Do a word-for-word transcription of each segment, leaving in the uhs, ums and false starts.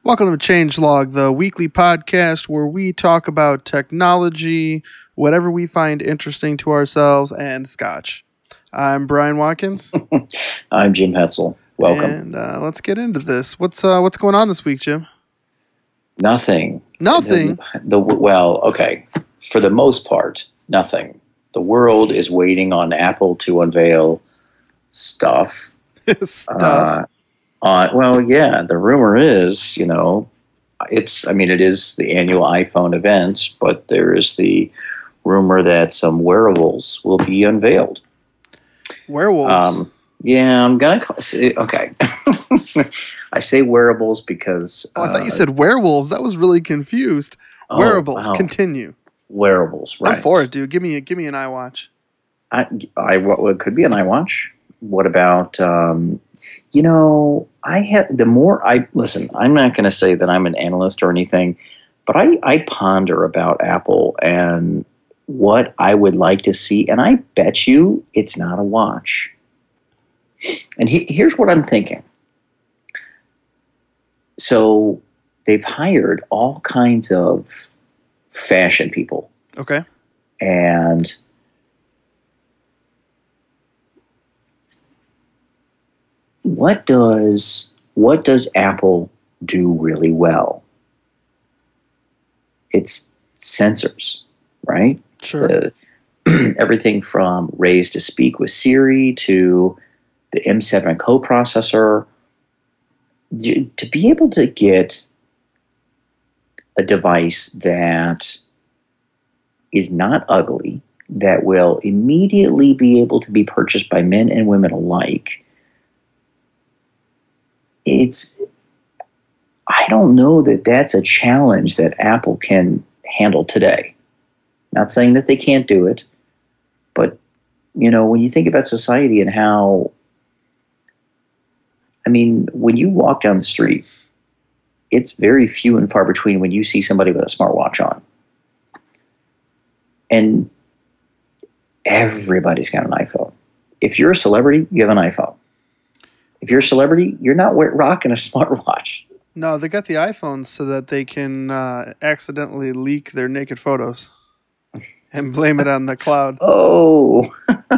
Welcome to Changelog, the weekly podcast where we talk about technology, whatever we find interesting to ourselves, and scotch. I'm Brian Watkins. I'm Jim Hetzel. Welcome. And uh, let's get into this. What's uh, what's going on this week, Jim? Nothing. Nothing? The, the Well, okay. For the most part, nothing. The world is waiting on Apple to unveil stuff. Stuff. Uh, Uh, well, yeah, the rumor is, you know, it's, I mean, it is the annual iPhone event, but there is the rumor that some wearables will be unveiled. Werewolves? Um, yeah, I'm going to say, okay. I say wearables because. Oh, I thought you uh, said werewolves. That was really confused. oh, Wearables. wow. Continue. Wearables, right. I'm for it, dude. Give me a, give me an iWatch. I, I, what it could be an iWatch. What about, um, you know, I have, the more I, listen, I'm not going to say that I'm an analyst or anything, but I, I ponder about Apple and what I would like to see, and I bet you it's not a watch. And he, here's what I'm thinking. So they've hired all kinds of fashion people. Okay. And what does what does Apple do really well? It's sensors, right? Sure. The, everything from Raise to Speak with Siri to the M seven coprocessor. To be able to get a device that is not ugly, that will immediately be able to be purchased by men and women alike, it's, I don't know that that's a challenge that Apple can handle today. Not saying that they can't do it, but, you know, when you think about society and how, I mean, when you walk down the street, it's very few and far between when you see somebody with a smartwatch on. And everybody's got an iPhone. If you're a celebrity, you have an iPhone. If you're a celebrity, you're not rocking a smartwatch. No, they got the iPhones so that they can uh, accidentally leak their naked photos and blame it on the cloud. Oh.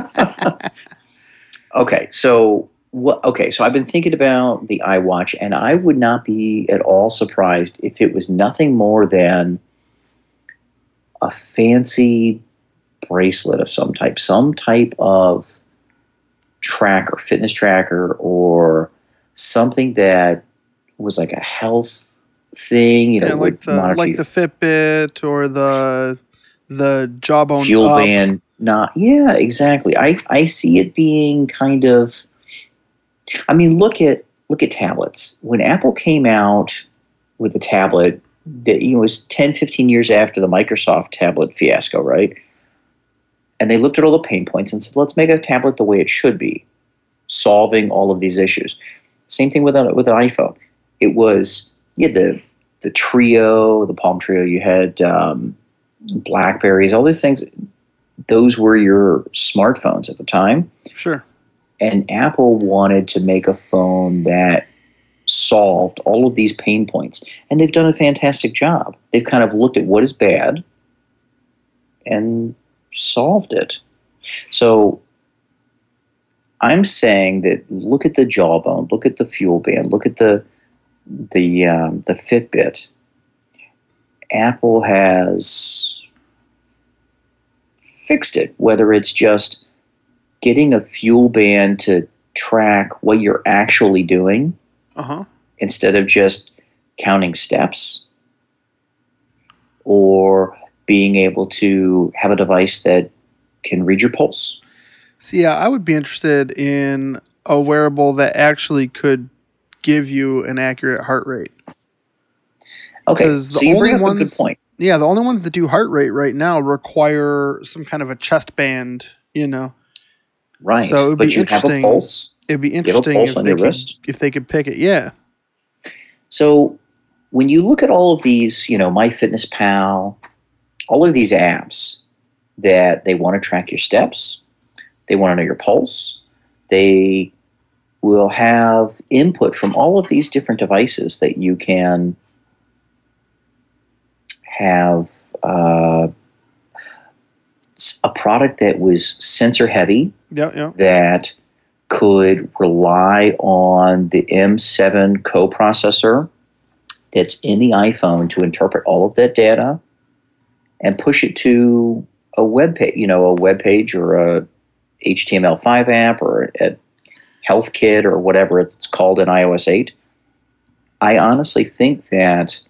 Okay, so what? Okay, so I've been thinking about the iWatch, and I would not be at all surprised if it was nothing more than a fancy bracelet of some type, some type of tracker, fitness tracker, or something that was like a health thing, you know, yeah, like the like the Fitbit or the the Jawbone fuel Up. band. Not, yeah, exactly. I, I see it being kind of. I mean, look at look at tablets. When Apple came out with the tablet, that, you know, it was ten, fifteen years after the Microsoft tablet fiasco, right? And they looked at all the pain points and said, let's make a tablet the way it should be, solving all of these issues. Same thing with, a, with an iPhone. It was, you had the, the Trio, the Palm Trio, you had um, Blackberries, all these things. Those were your smartphones at the time. Sure. And Apple wanted to make a phone that solved all of these pain points. And they've done a fantastic job. They've kind of looked at what is bad and solved it. So I'm saying that look at the Jawbone, look at the fuel band, look at the the um, the Fitbit. Apple has fixed it, whether it's just getting a fuel band to track what you're actually doing, uh-huh. instead of just counting steps, or being able to have a device that can read your pulse. See, yeah, I would be interested in a wearable that actually could give you an accurate heart rate. Okay, the so you bring up ones, a good point. Yeah, the only ones that do heart rate right now require some kind of a chest band, you know. Right, so it would but be you interesting. have a pulse. It'd be interesting you have a pulse if on they your could, wrist. if they could pick it. Yeah. So when you look at all of these, you know, MyFitnessPal, all of these apps that they want to track your steps, they want to know your pulse, they will have input from all of these different devices that you can have uh, a product that was sensor heavy, Yeah, yeah. that could rely on the M seven coprocessor that's in the iPhone to interpret all of that data and push it to a web page, you know, a web page or a H T M L five app or a HealthKit or whatever it's called in i O S eight. I honestly think that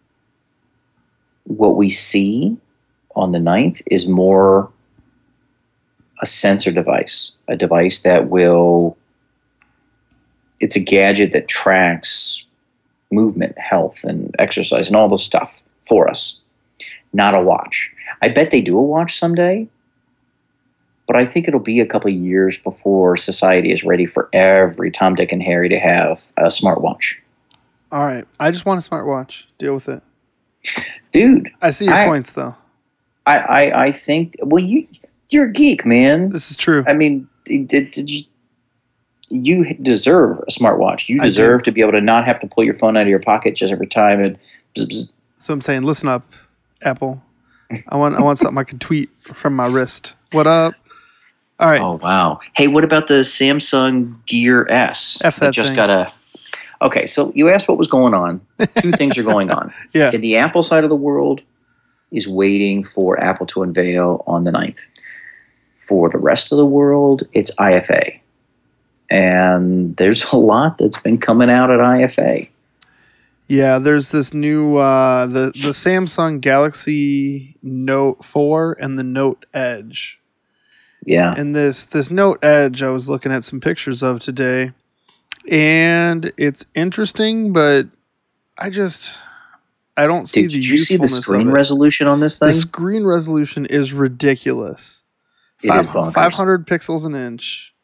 what we see on the ninth is more a sensor device, a device that will, it's a gadget that tracks movement, health, and exercise and all this stuff for us, not a watch. I bet they do a watch someday, but I think it'll be a couple of years before society is ready for every Tom, Dick, and Harry to have a smartwatch. All right. I just want a smartwatch. Deal with it. Dude. I see your I, points, though. I, I, I think, well, you, you're a geek, man. This is true. I mean, did, did you, you deserve a smartwatch. You deserve to be able to not have to pull your phone out of your pocket just every time. And bzz, bzz. So I'm saying, listen up, Apple. I want I want something I can tweet from my wrist. What up? All right. Oh, wow. Hey, what about the Samsung Gear S? F that just thing. got a. Okay, so you asked what was going on. Two things are going on. Yeah. And the Apple side of the world is waiting for Apple to unveil on the ninth. For the rest of the world, it's I F A. And there's a lot that's been coming out at I F A. Yeah, there's this new uh, the the Samsung Galaxy Note four and the Note Edge. Yeah. And this this Note Edge, I was looking at some pictures of today, and it's interesting, but I just I don't see Dude, the did you see the usefulness screen of it. resolution on this thing? The screen resolution is ridiculous. It Five, is bonkers. five hundred pixels an inch.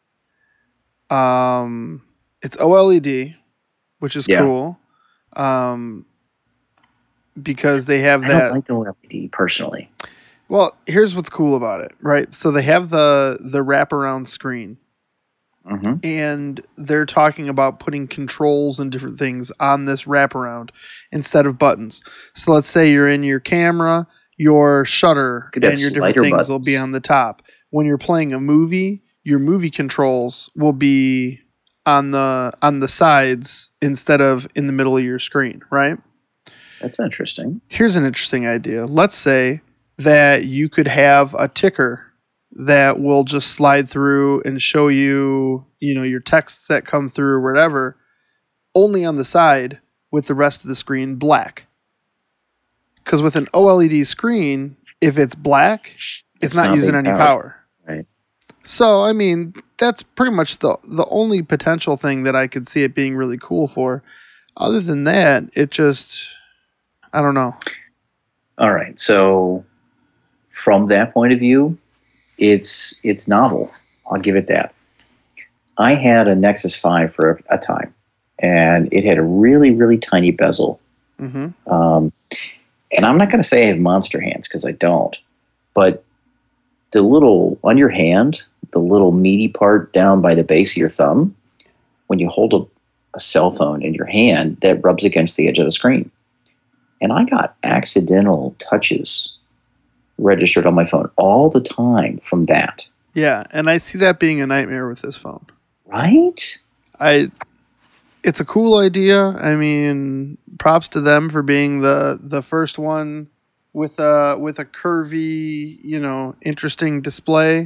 Um, it's OLED, which is Yeah. cool. Um, because they have I that. don't like OLED personally. Well, here's what's cool about it, right? So they have the the wraparound screen, Mm-hmm. and they're talking about putting controls and different things on this wraparound instead of buttons. So let's say you're in your camera, your shutter Could have and your different slider things will be buttons. on the top. When you're playing a movie, your movie controls will be on the on the sides instead of in the middle of your screen, right? That's interesting. Here's an interesting idea. Let's say that you could have a ticker that will just slide through and show you, you know, your texts that come through or whatever, only on the side with the rest of the screen black. Because with an OLED screen, if it's black, it's, It's not, not using being any powered. power. Right. So, I mean, that's pretty much the the only potential thing that I could see it being really cool for. Other than that, it just, I don't know. All right. So from that point of view, it's it's novel. I'll give it that. I had a Nexus five for a, a time, and it had a really, really tiny bezel. Mm-hmm. Um, and I'm not going to say I have monster hands because I don't, but the little, on your hand, the little meaty part down by the base of your thumb, when you hold a, a cell phone in your hand, that rubs against the edge of the screen. And I got accidental touches registered on my phone all the time from that. Yeah, and I see that being a nightmare with this phone. Right? I it's a cool idea. I mean, props to them for being the the first one with a with a curvy, you know, interesting display.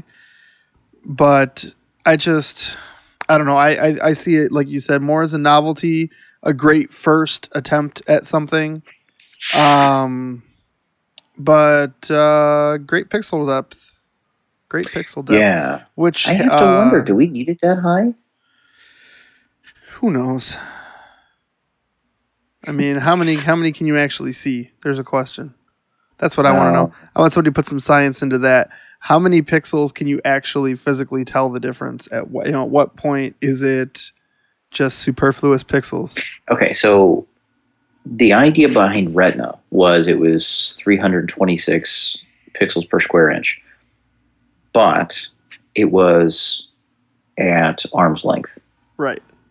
But I just I don't know. I, I, I see it, like you said, more as a novelty, a great first attempt at something. Um but uh great pixel depth. Great pixel depth. Yeah. Which I have to uh, wonder, do we need it that high? Who knows? I mean, how many how many can you actually see? There's a question. That's what I want to know. I want somebody to put some science into that. How many pixels can you actually physically tell the difference at what, you know, at what point is it just superfluous pixels? Okay, so the idea behind Retina was it was three hundred twenty-six pixels per square inch, but it was at arm's length. Right.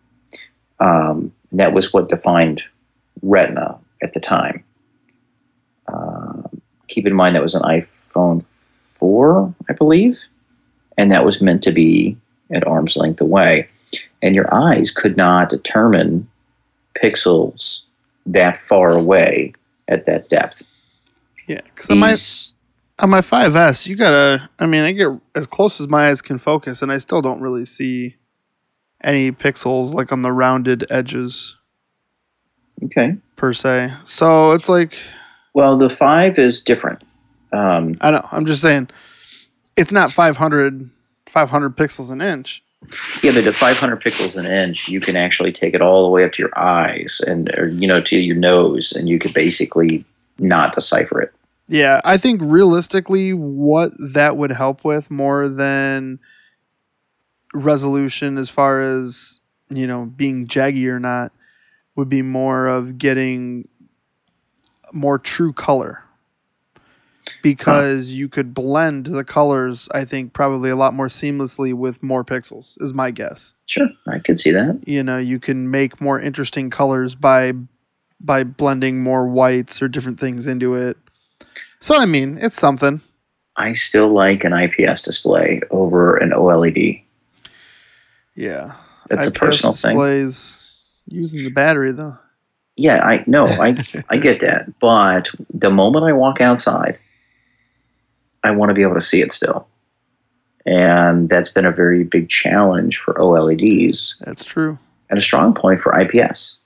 Um, that was what defined Retina at the time. Uh, keep in mind that was an iPhone four, I believe, and that was meant to be at arm's length away. And your eyes could not determine pixels that far away at that depth. Yeah, because on my, on my five S, you gotta, I mean, I get as close as my eyes can focus, and I still don't really see any pixels like on the rounded edges. Okay. Per se. So it's like. Well, the five is different. Um, I know. I'm just saying it's not five hundred, five hundred pixels an inch. Yeah, but at five hundred pixels an inch, you can actually take it all the way up to your eyes and, or, you know, to your nose, and you could basically not decipher it. Yeah, I think realistically what that would help with more than resolution as far as, you know, being jaggy or not would be more of getting more true color. Because huh. you could blend the colors, I think, probably a lot more seamlessly with more pixels, is my guess. Sure, I could see that. You know, you can make more interesting colors by by blending more whites or different things into it. So, I mean, it's something. I still like an I P S display over an OLED. Yeah. That's I P S a personal displays thing. Using the battery, though. Yeah, I no, I I get that. But the moment I walk outside, I want to be able to see it still. And that's been a very big challenge for OLEDs. That's true. And a strong point for I P S.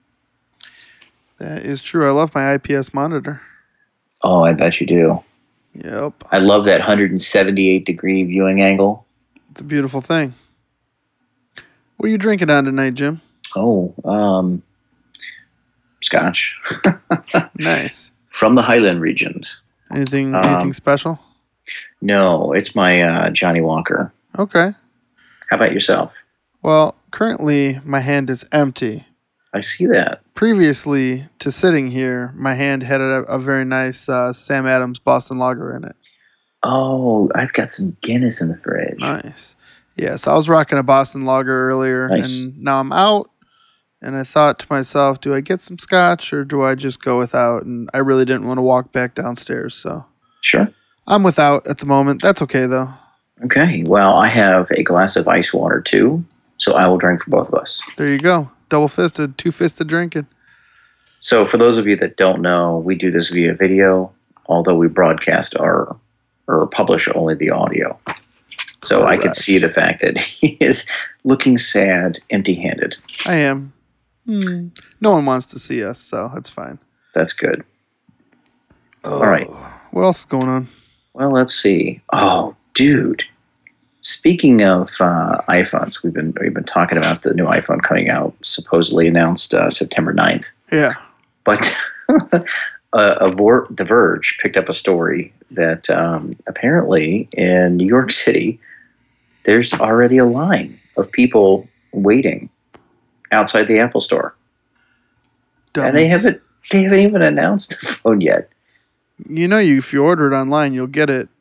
That is true. I love my I P S monitor. Oh, I bet you do. Yep. I love that one hundred seventy-eight degree viewing angle. It's a beautiful thing. What are you drinking on tonight, Jim? Oh, um, scotch. Nice. From the Highland regions. Anything anything um, special? No, it's my uh, Johnny Walker. Okay. How about yourself? Well, currently my hand is empty. I see that. Previously to sitting here, my hand had a, a very nice uh, Sam Adams Boston Lager in it. Oh, I've got some Guinness in the fridge. Nice. Yeah, so I was rocking a Boston Lager earlier, nice. And now I'm out, and I thought to myself, do I get some scotch or do I just go without? And I really didn't want to walk back downstairs, so. Sure. I'm without at the moment. That's okay, though. Okay. Well, I have a glass of ice water, too, so I will drink for both of us. There you go. Double-fisted, two-fisted drinking. So for those of you that don't know, we do this via video, although we broadcast our or publish only the audio. So Correct. I could see the fact that he is looking sad, empty-handed. I am. Hmm. No one wants to see us, so that's fine. That's good. Oh, all right. What else is going on? Well, let's see. Oh, dude. Speaking of uh, iPhones, we've been we've been talking about the new iPhone coming out, supposedly announced uh, September ninth. Yeah. But uh, a Vor- The Verge picked up a story that um, apparently in New York City, there's already a line of people waiting outside the Apple Store. Dummies. And they haven't they haven't even announced the phone yet. You know, you if you order it online, you'll get it.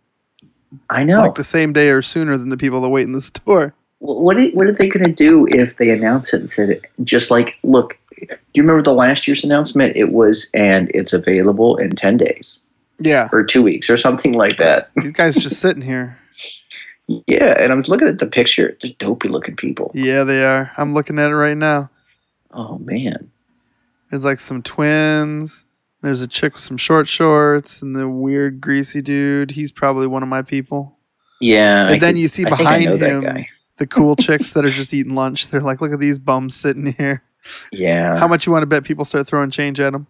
I know. Like the same day or sooner than the people that wait in the store. What are, what are they going to do if they announce it and said, just like, look, do you remember the last year's announcement? It was, and it's available in ten days. Yeah. Or two weeks or something like that. These guys just sitting here. Yeah, and I'm looking at the picture. They're dopey looking people. Yeah, they are. I'm looking at it right now. Oh, man. There's like some twins. There's a chick with some short shorts and the weird greasy dude. He's probably one of my people. Yeah. And I then could, you see I behind him the cool chicks that are just eating lunch. They're like, look at these bums sitting here. Yeah. How much you want to bet people start throwing change at them?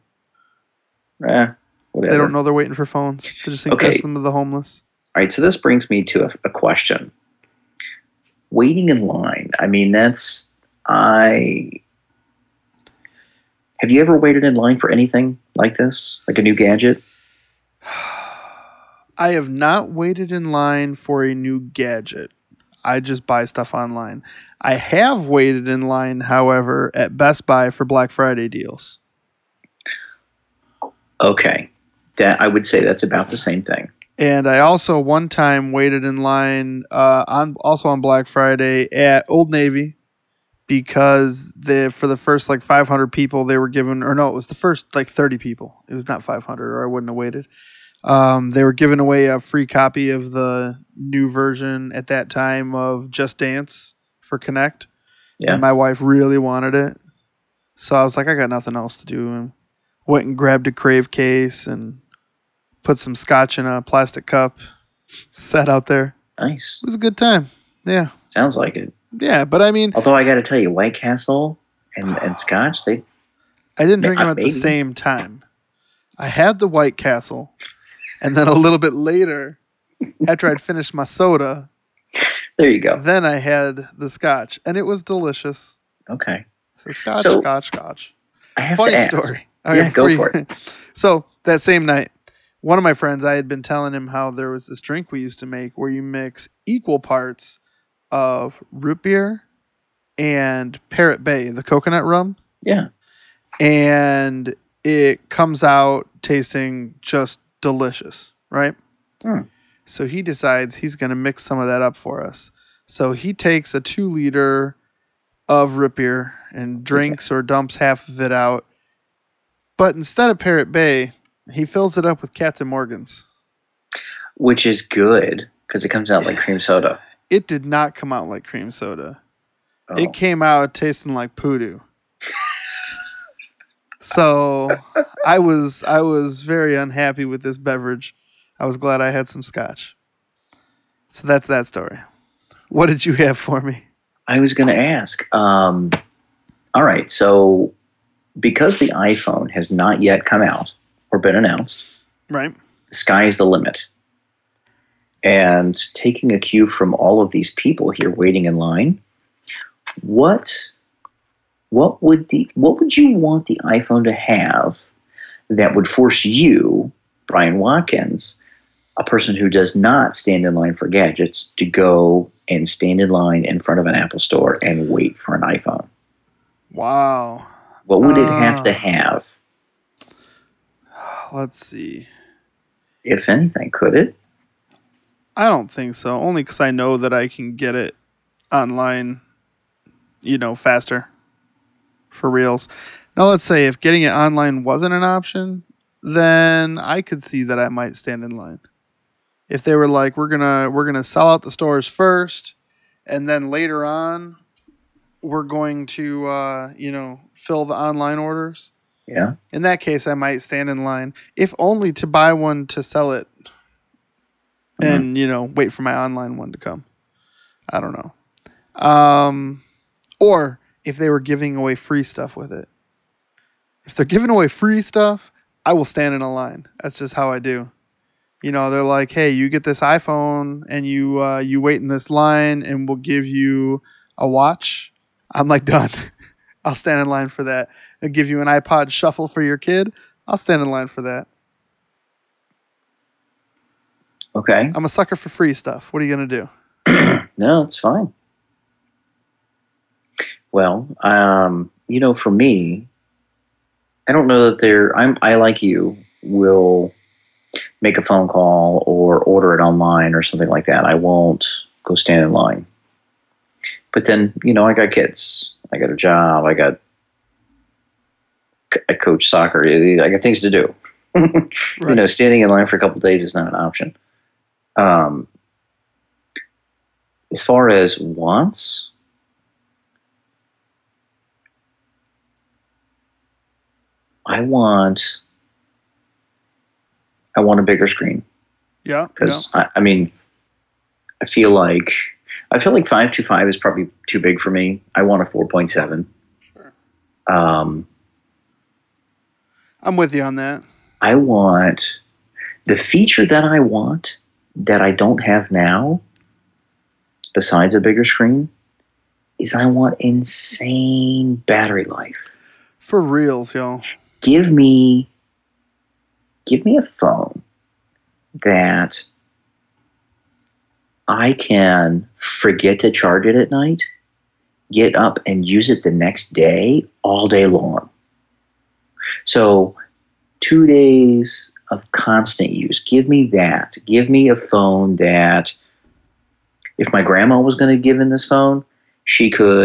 Eh, whatever. They don't know they're waiting for phones. They just think okay. they're some of the homeless. All right, so this brings me to a, a question. Waiting in line. I mean, that's... I... Have you ever waited in line for anything like this? Like a new gadget? I have not waited in line for a new gadget. I just buy stuff online. I have waited in line, however, at Best Buy for Black Friday deals. Okay. That I would say that's about the same thing. And I also one time waited in line uh, on also on Black Friday at Old Navy because the for the first like five hundred people they were given, or no, it was the first like thirty people. It was not five hundred, or I wouldn't have waited. Um, they were giving away a free copy of the new version at that time of Just Dance for Connect. Yeah. And my wife really wanted it. So I was like, I got nothing else to do. And went and grabbed a Crave case and put some scotch in a plastic cup, sat out there. Nice. It was a good time. Yeah. Sounds like it. Yeah, but I mean... Although I got to tell you, White Castle and, and scotch, they... I didn't drink uh, them at maybe. the same time. I had the White Castle, and then a little bit later, after I'd finished my soda... There you go. Then I had the scotch, and it was delicious. Okay. So scotch, So, scotch, scotch. I have Funny to ask. story. Yeah, go for it. So that same night, one of my friends, I had been telling him how there was this drink we used to make where you mix equal parts of root beer and Parrot Bay, the coconut rum. Yeah. And it comes out tasting just delicious, right? Hmm. So he decides he's going to mix some of that up for us. So he takes a two liter of root beer and drinks or dumps half of it out. But instead of Parrot Bay, he fills it up with Captain Morgan's. Which is good because it comes out like cream soda. It did not come out like cream soda. Oh. It came out tasting like poodoo. So I was I was very unhappy with this beverage. I was glad I had some scotch. So that's that story. What did you have for me? I was going to ask. Um, all right, so because the iPhone has not yet come out or been announced, Right. the sky's the limit. And taking a cue from all of these people here waiting in line, what what would the what would you want the iPhone to have that would force you, Brian Watkins, a person who does not stand in line for gadgets, to go and stand in line in front of an Apple store and wait for an iPhone? Wow. What would uh, it have to have? Let's see. If anything, could it? I don't think so. Only because I know that I can get it online, you know, faster. For reals. Now, let's say if getting it online wasn't an option, then I could see that I might stand in line. If they were like, we're gonna we're gonna sell out the stores first, and then later on, we're going to uh, you know fill the online orders. Yeah. In that case, I might stand in line, if only to buy one to sell it, mm-hmm. and you know wait for my online one to come. I don't know. Um, or if they were giving away free stuff with it. If they're giving away free stuff, I will stand in a line. That's just how I do. You know, they're like, hey, you get this iPhone and you uh, you wait in this line and we'll give you a watch. I'm like, done. I'll stand in line for that. They'll give you an iPod Shuffle for your kid. I'll stand in line for that. Okay. I'm a sucker for free stuff. What are you going to do? No, it's fine. Well, um, you know, for me, I don't know that there. I'm. I like you will make a phone call or order it online or something like that. I won't go stand in line. But then, you know, I got kids. I got a job. I got. I coach soccer. I got things to do. Right. You know, standing in line for a couple of days is not an option. Um, as far as wants. I want, I want a bigger screen. Yeah. Because yeah. I, I mean, I feel like I feel like five two five is probably too big for me. I want a four point seven. Sure. Um, I'm with you on that. I want the feature that I want that I don't have now. Besides a bigger screen, is I want insane battery life. For reals, y'all. Give me, give me a phone that I can forget to charge it at night, get up and use it the next day, all day long. So two days of constant use. Give me that. Give me a phone that, if my grandma was going to give in this phone, she could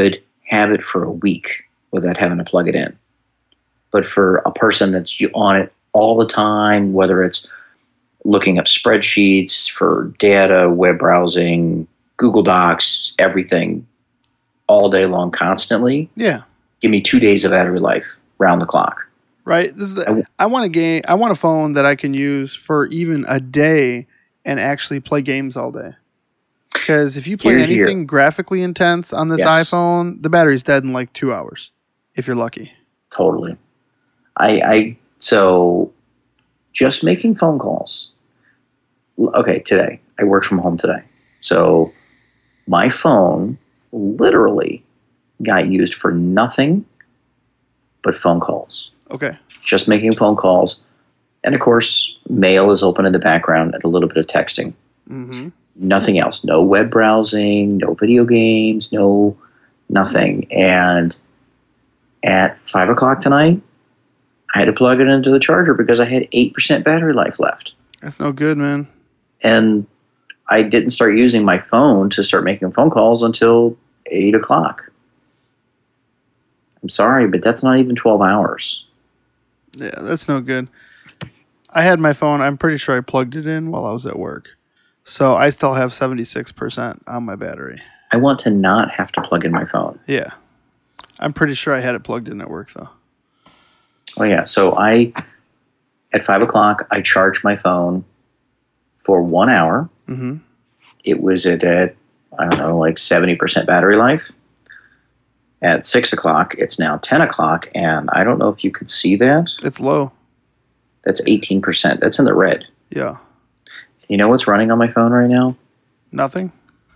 have it for a week without having to plug it in. But for a person that's on it all the time, whether it's looking up spreadsheets for data, web browsing, Google Docs, everything, all day long, constantly. Yeah. Give me two days of battery life, round the clock. Right. This is. A, I want a game. I want a phone that I can use for even a day and actually play games all day. Because if you play Here, anything here. graphically intense on this Yes. iPhone, the battery's dead in like two hours, if you're lucky. Totally. I, I so just making phone calls. Okay, today I worked from home today, so my phone literally got used for nothing but phone calls. Okay. Just making phone calls, and of course, mail is open in the background and a little bit of texting. Mm-hmm. Nothing else. No web browsing. No video games. No nothing. And at five o'clock tonight, I had to plug it into the charger because I had eight percent battery life left. That's no good, man. And I didn't start using my phone to start making phone calls until eight o'clock. I'm sorry, but that's not even twelve hours. Yeah, that's no good. I had my phone. I'm pretty sure I plugged it in while I was at work. So I still have seventy-six percent on my battery. I want to not have to plug in my phone. Yeah. I'm pretty sure I had it plugged in at work, though. Oh, yeah. So I, at five o'clock, I charged my phone for one hour. Mm-hmm. It was at, at, I don't know, like seventy percent battery life. At six o'clock, it's now ten o'clock, and I don't know if you could see that. It's low. That's eighteen percent. That's in the red. Yeah. You know what's running on my phone right now? Nothing?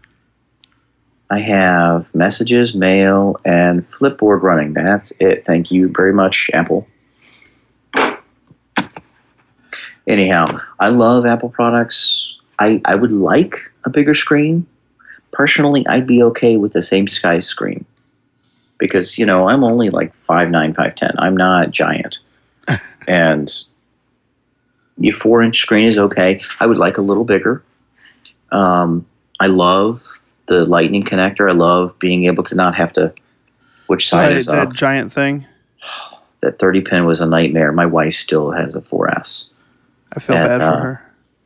I have messages, mail, and Flipboard running. That's it. Thank you very much, Apple. Anyhow, I love Apple products. I, I would like a bigger screen. Personally, I'd be okay with the same size screen. Because, you know, I'm only like five nine, five ten. I'm not giant. And your four-inch screen is okay. I would like a little bigger. Um, I love the lightning connector. I love being able to not have to, which side Right, is that up. giant thing. That thirty pin was a nightmare. My wife still has a four S. I feel And, bad for uh, her.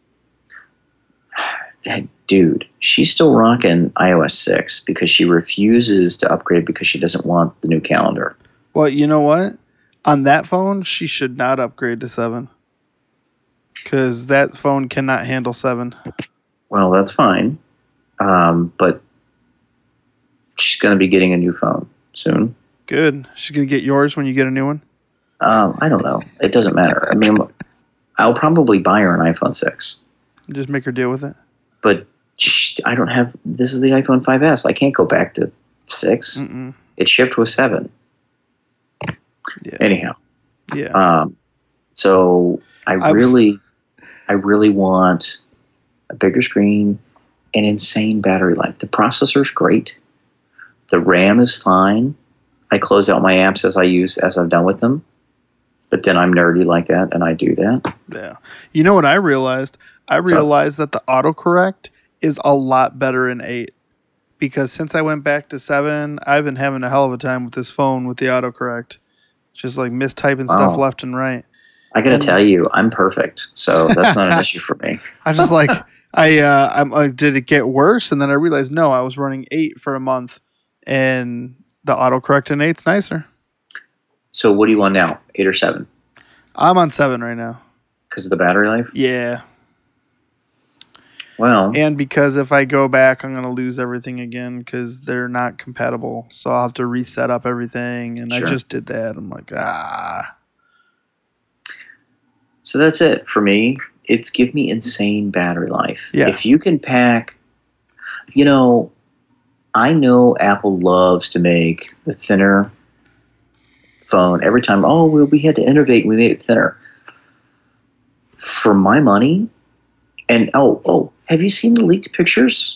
And dude, she's still rocking iOS six because she refuses to upgrade because she doesn't want the new calendar. Well, you know what? On that phone, she should not upgrade to seven. Because that phone cannot handle seven. Well, that's fine. Um, but she's going to be getting a new phone soon. Good. She's going to get yours when you get a new one? Um, I don't know. It doesn't matter. I mean, I'll probably buy her an iPhone six. Just make her deal with it? But sh- I don't have... This is the iPhone five S. I can't go back to six. Mm-mm. It shipped with seven. Yeah. Anyhow. Yeah. Um, so I, I was- really... I really want a bigger screen and insane battery life. The processor's great. The RAM is fine. I close out my apps as I use as I've done with them. But then I'm nerdy like that, and I do that. Yeah. You know what I realized? I What's up? realized that the autocorrect is a lot better in eight. Because since I went back to seven, I've been having a hell of a time with this phone with the autocorrect. Just like mistyping stuff Wow. left and right. I got to And- tell you, I'm perfect, so that's not an issue for me. I just like I uh I'm like, did it get worse? And then I realized no, I was running eight for a month, and the autocorrect in eight's nicer. So what do you want now, eight or seven? I'm on seven right now. Because of the battery life? Yeah, Well, and because if I go back, I'm gonna lose everything again because they're not compatible. So I'll have to reset up everything, and I Sure. just did that. I'm like, ah, so that's it for me. It's give me insane battery life. Yeah. If you can pack, you know, I know Apple loves to make the thinner phone every time. Oh, well, we had to innovate. We made it thinner. For my money, and oh, oh, have you seen the leaked pictures?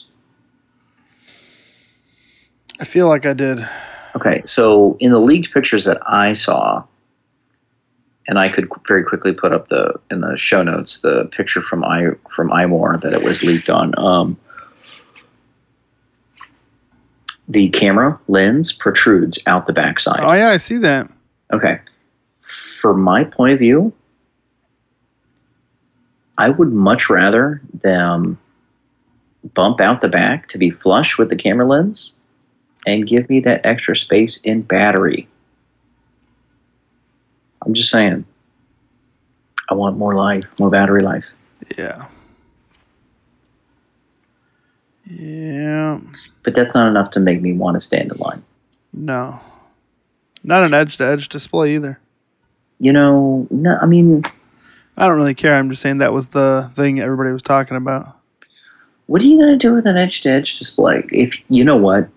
I feel like I did. Okay, so in the leaked pictures that I saw, and I could very quickly put up the in the show notes the picture from i from iMore that it was leaked on. Um, the camera lens protrudes out the backside. Oh yeah, I see that. Okay. From my point of view, I would much rather them bump out the back to be flush with the camera lens and give me that extra space in battery. I'm just saying. I want more life, more battery life. Yeah. Yeah. But that's not enough to make me want to stand in line. No. Not an edge-to-edge display either. You know, no, I mean... I don't really care. I'm just saying that was the thing everybody was talking about. What are you going to do with an edge-to-edge display? If you know what?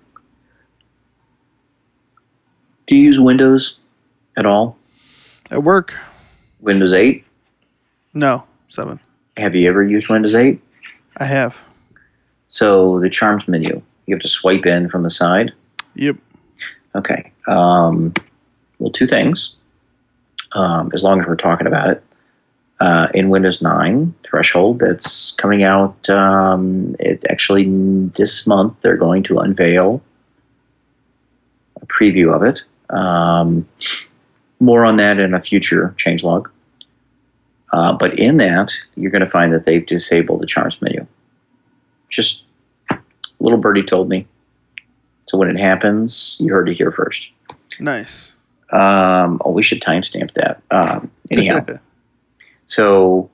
Do you use Windows at all? At work? Windows eight? No, seven. Have you ever used Windows eight? I have. So the Charms menu, you have to swipe in from the side? Yep. Okay. Um, well, two things, um, as long as we're talking about it. Uh, in Windows nine Threshold, that's coming out, um, it actually this month, they're going to unveil a preview of it. Um, more on that in a future changelog. Uh, but in that, you're going to find that they've disabled the Charms menu. Just a little birdie told me. So when it happens, you heard it here first. Nice. Um, oh, we should timestamp that. Um, anyhow, so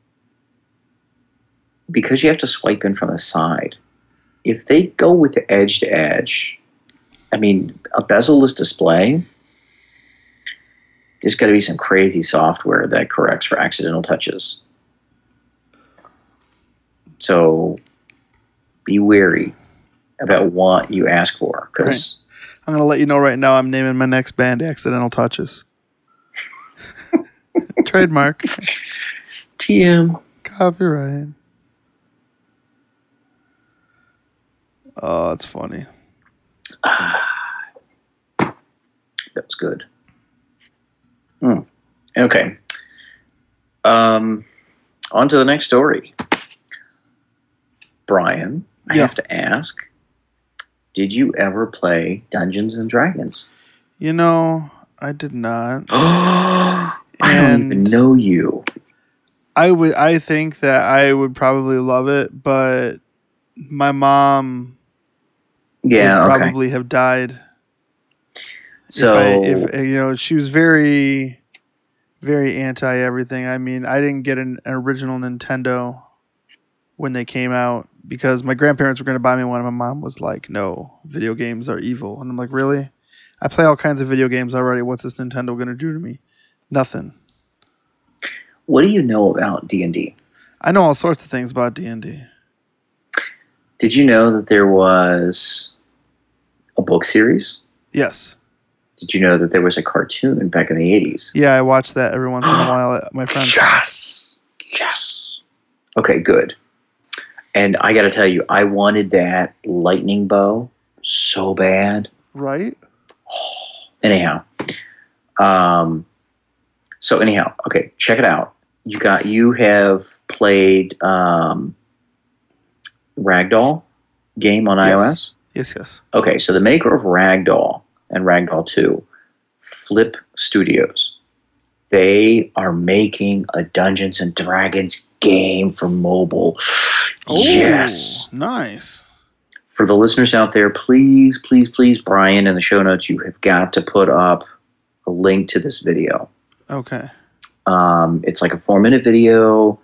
because you have to swipe in from the side, if they go with the edge to edge, I mean, a bezel-less display, there's got to be some crazy software that corrects for accidental touches. So be wary about what you ask for. Because right. I'm going to let you know right now I'm naming my next band Accidental Touches. Trademark. T M. Copyright. Oh, that's funny. That's good. Hmm. Okay. Um, on to the next story. Brian, I yeah. have to ask, did you ever play Dungeons and Dragons? You know, I did not. I don't even know you. I would. I think that I would probably love it, but my mom yeah, would okay. probably have died. So, if, I, if you know, she was very, very anti everything. I mean, I didn't get an, an original Nintendo when they came out because my grandparents were going to buy me one, and my mom was like, "No, video games are evil." And I'm like, "Really? I play all kinds of video games already. What's this Nintendo going to do to me? Nothing." What do you know about D and D? I know all sorts of things about D and D. Did you know that there was a book series? Yes. Did you know that there was a cartoon back in the eighties? Yeah, I watch that every once in a while at my friend's house. Yes. Yes. Okay, good. And I got to tell you, I wanted that lightning bow so bad. Right? Anyhow. Um, so anyhow, okay, check it out. You got you have played um, Ragdoll game on yes. iOS? Yes, yes. Okay, so the maker of Ragdoll and Ragdoll two, Flip Studios, they are making a Dungeons and Dragons game for mobile. Oh, yes. Nice. For the listeners out there, please, please, please, Brian, in the show notes, you have got to put up a link to this video. Okay. Um, it's like a four-minute video.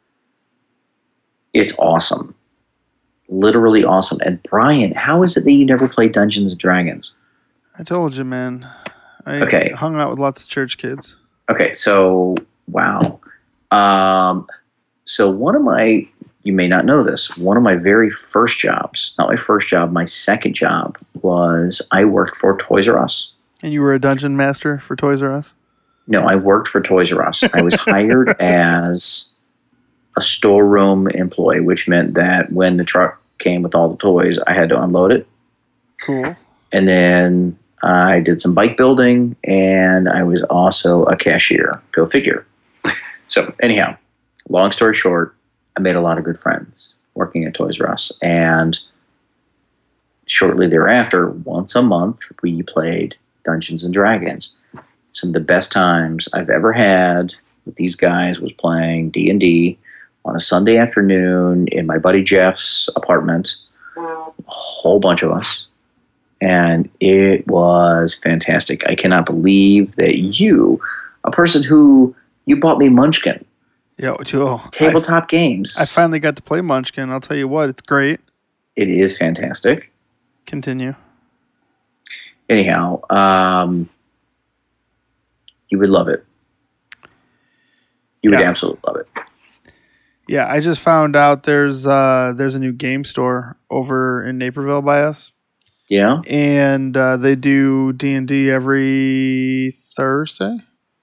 It's awesome. Literally awesome. And Brian, how is it that you never played Dungeons and Dragons? I told you, man. I okay. hung out with lots of church kids. Okay, so, wow. Um, so one of my, you may not know this, one of my very first jobs, not my first job, my second job was I worked for Toys R Us. And you were a dungeon master for Toys R Us? No, I worked for Toys R Us. I was hired as a storeroom employee, which meant that when the truck came with all the toys, I had to unload it. Cool. And then I did some bike building, and I was also a cashier. Go figure. So anyhow, long story short, I made a lot of good friends working at Toys R Us. And shortly thereafter, once a month, we played Dungeons and Dragons. Some of the best times I've ever had with these guys was playing D and D on a Sunday afternoon in my buddy Jeff's apartment. A whole bunch of us. And it was fantastic. I cannot believe that you, a person who, you bought me Munchkin. Yo, Joe. Tabletop I, games. I finally got to play Munchkin. I'll tell you what, it's great. It is fantastic. Continue. Anyhow, um, you would love it. You would Yeah. absolutely love it. Yeah, I just found out there's uh, there's a new game store over in Naperville by us. Yeah? And uh, they do D and D every Thursday.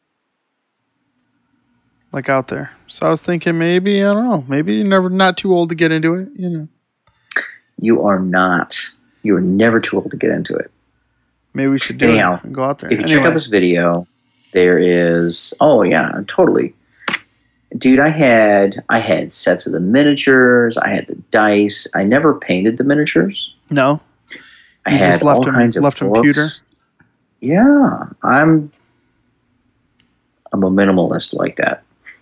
Like out there. So I was thinking maybe, I don't know, maybe you're never not too old to get into it, you know. You are not. You are never too old to get into it. Maybe we should do Anyhow, it and go out there. If you Anyway. check out this video, there is, oh yeah, totally. Dude, I had I had sets of the miniatures, I had the dice. I never painted the miniatures. No. I You had just left all them kinds of left them books. pewter. Yeah, I'm I'm a minimalist like that.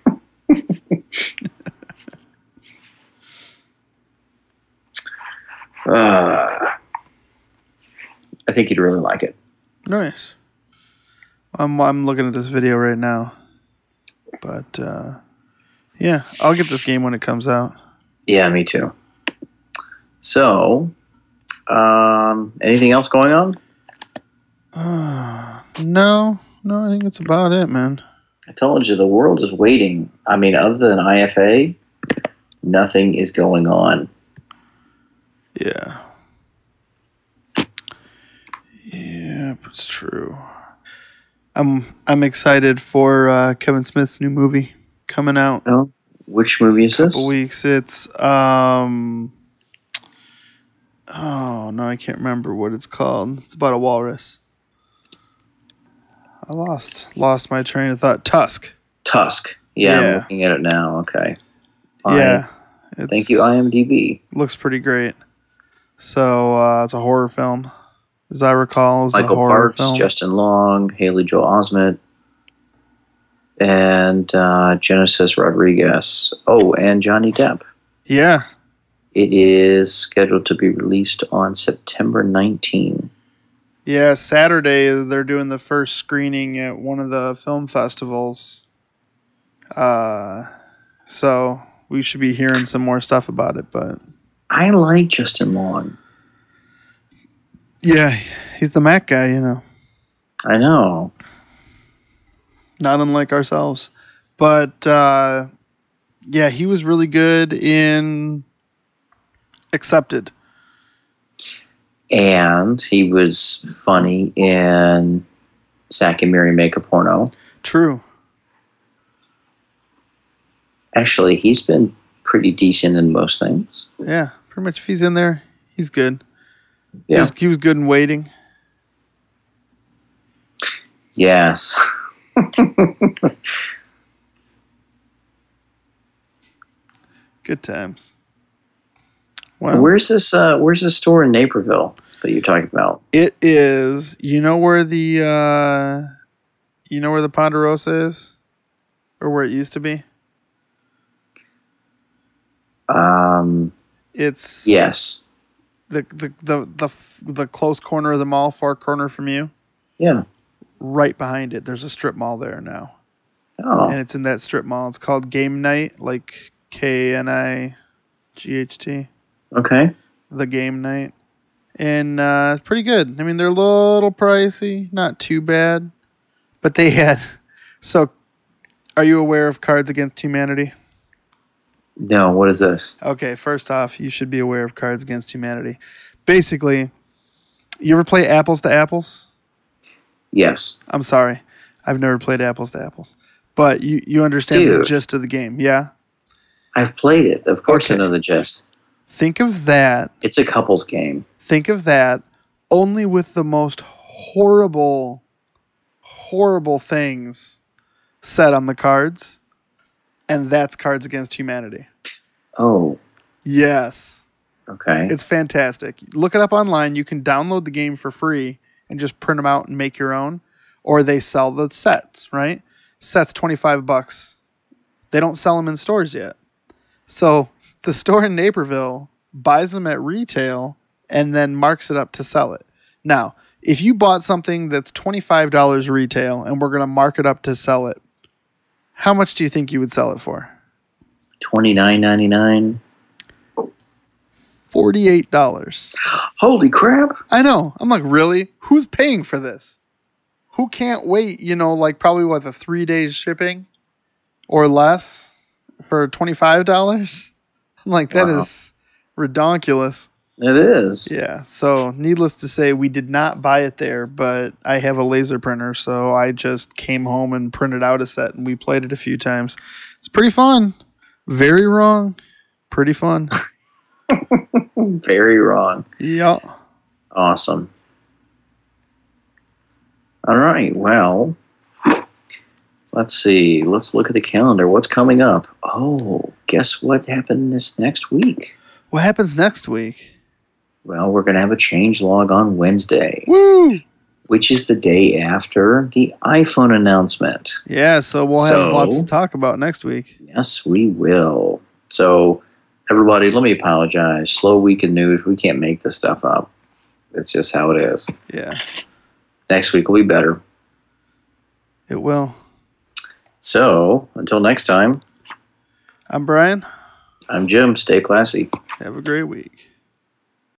uh, I think you'd really like it. Nice. I'm I'm looking at this video right now. But uh, yeah, I'll get this game when it comes out. Yeah, me too. So, um, anything else going on? Uh, no, no, I think that's about it, man. I told you the world is waiting. I mean, other than I F A, nothing is going on. Yeah. Yeah, it's true. I'm I'm excited for uh, Kevin Smith's new movie coming out. Oh, which movie is In a this? couple weeks. It's um. Oh no, I can't remember what it's called. It's about a walrus. I lost lost my train of thought. Tusk. Tusk. Yeah, Yeah. I'm looking at it now. Okay. Yeah. I, thank you, IMDb. Looks pretty great. So uh, it's a horror film, as I recall. It was Michael a horror Parks, film. Justin Long, Haley Joel Osment, and uh, Genesis Rodriguez. Oh, and Johnny Depp. Yeah. It is scheduled to be released on September nineteenth. Yeah, Saturday they're doing the first screening at one of the film festivals. Uh, so we should be hearing some more stuff about it, but I like Justin Long. yeah, he's the Mac guy, you know. I know. Not unlike ourselves. But uh, yeah, he was really good in Accepted. And he was funny in Zack and Miri Make a Porno. True. Actually, he's been pretty decent in most things. Yeah, pretty much if he's in there, he's good. He Yeah. was, he was good in Waiting. Yes. Good times. Wow. Where's this? Uh, where's this store in Naperville that you're talking about? It is. You know where the uh, you know where the Ponderosa is, or where it used to be. Um. It's Yes. the the the the f- the close corner of the mall, far corner from you. Yeah. Right behind it, there's a strip mall there now, Oh. and it's in that strip mall. It's called Game Night, like K N I G H T. Okay. The Game Night, and uh, it's pretty good. I mean, they're a little pricey, not too bad, but they had. So, are you aware of Cards Against Humanity? No. What is this? Okay, first off, you should be aware of Cards Against Humanity. Basically, you ever play Apples to Apples? Yes. I'm sorry, I've never played Apples to Apples, but you you understand the Dude. gist of the game, yeah? I've played it. Of course, I Okay. know the gist. Think of that. It's a couples game. Think of that only with the most horrible, horrible things said on the cards, and that's Cards Against Humanity. Oh. Yes. Okay. It's fantastic. Look it up online. You can download the game for free and just print them out and make your own. Or they sell the sets, right? Sets twenty-five bucks. They don't sell them in stores yet. So the store in Naperville buys them at retail and then marks it up to sell it. Now, if you bought something that's twenty-five dollars retail and we're going to mark it up to sell it, how much do you think you would sell it for? twenty-nine ninety-nine. forty-eight dollars. Holy crap. I know. I'm like, really? Who's paying for this? Who can't wait, you know, like probably what, the three days shipping or less for twenty-five dollars? I'm like, that wow. is redonkulous. It is. Yeah. So needless to say, we did not buy it there, but I have a laser printer. So I just came home and printed out a set and we played it a few times. It's pretty fun. Very wrong. Pretty fun. Very wrong. Yeah. Awesome. All right. Well, let's see. Let's look at the calendar. What's coming up? Oh, guess what happened this next week? What happens next week? Well, we're going to have a change log on Wednesday. Woo! Which is the day after the iPhone announcement. Yeah, so we'll so, have lots to talk about next week. Yes, we will. So, everybody, let me apologize. Slow week in news. We can't make this stuff up. It's just how it is. Yeah. Next week will be better. It will. So, until next time. I'm Brian. I'm Jim. Stay classy. Have a great week.